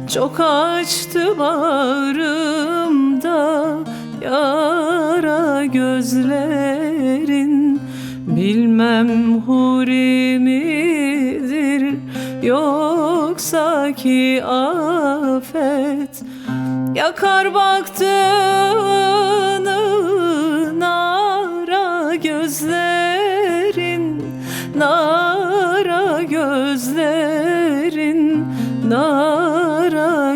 Çok açtı bağrımda yara gözlerin. Bilmem huri midir yoksa ki afet, yakar baktığını nara gözlerin, nara gözlerin, nara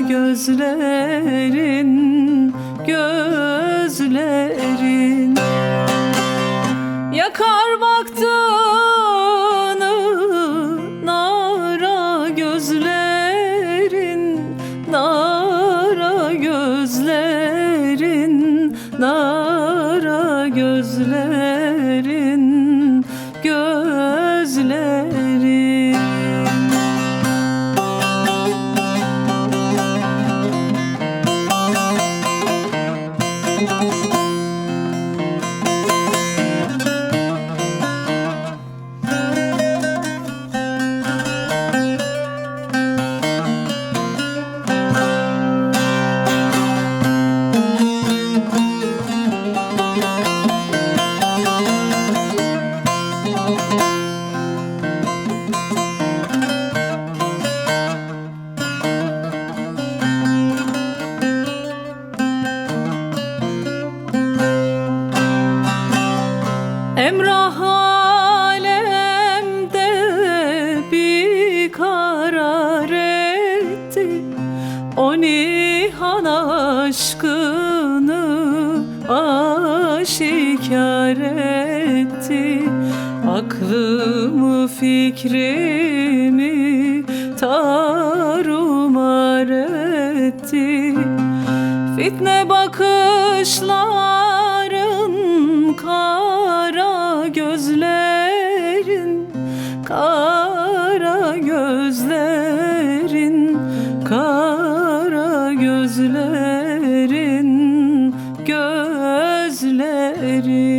gözlerin, gözlerin. Yakar baktığını nara gözlerin, nara gözlerin, nara gözlerin, gözlerin. Emrah alemde bir karar etti, o nihan aşkını aşikar etti. Aklımı fikrimi tarumar etti. Fitne bakışların, kara gözlerin, kara gözlerin, kara gözlerin, gözlerin.